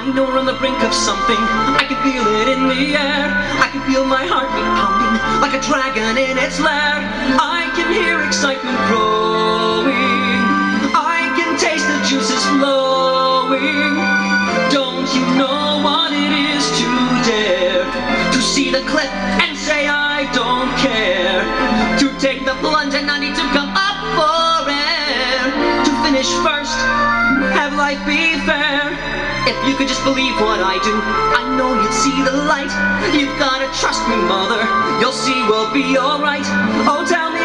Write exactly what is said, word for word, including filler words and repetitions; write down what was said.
I know we're on the brink of something. I can feel it in the air. I can feel my heartbeat pounding like a dragon in its lair. I can hear excitement growing. I can taste the juices flowing. Don't you know what it is to dare to see the cliff and say I don't care? To take the plunge and not need to come up for air. To finish first, have life be fair. If you could just believe what I do, I know you'd see the light. You've gotta trust me, mother. You'll see we'll be alright. Oh, tell me